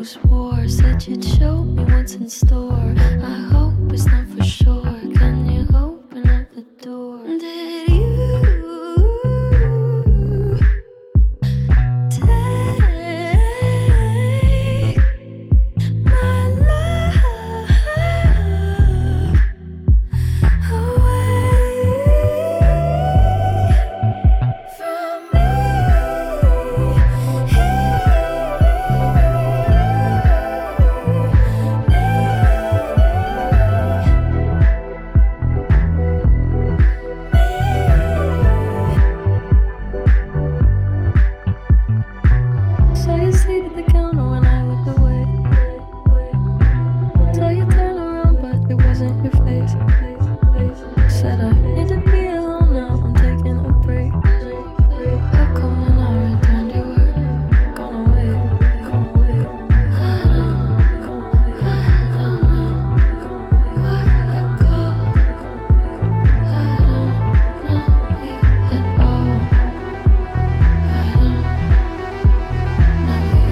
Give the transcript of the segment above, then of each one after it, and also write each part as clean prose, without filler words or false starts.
was war. Said you'd show me what's in store. I hope it's not for sure. Can you open up the door? Did you take my love away from me? So you seated at the counter when I looked away. So you turned around, but it wasn't your face. Said I need to be alone now, I'm taking a break. How come when I returned you were gone away? I don't know where I go. I don't know you at all. I don't know you.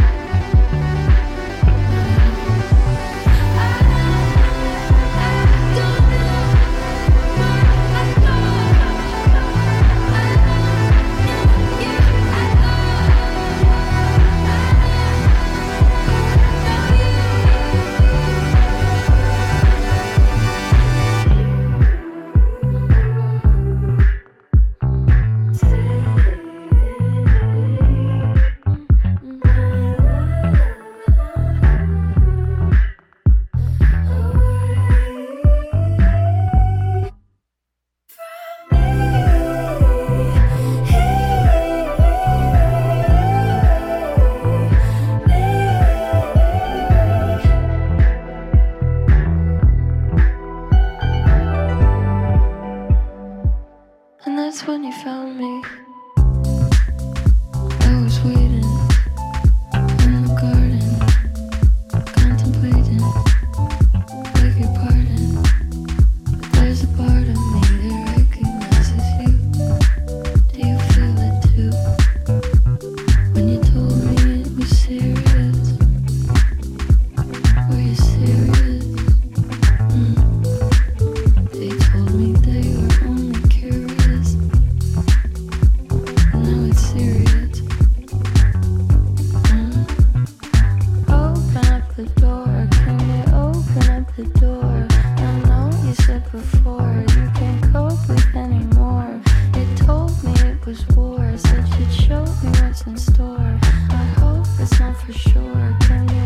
And that's when you found me. I was waiting in the garden, contemplating, beg your pardon. But there's a part of me that recognizes you. Do you feel it too? When you told me it was serious, were you serious? They told me they were only curious. Now it's serious. Open up the door. Can you open up the door? I know you said before you can't cope with anymore. You told me it was war. Said you'd show me what's in store. I hope it's not for sure. Can you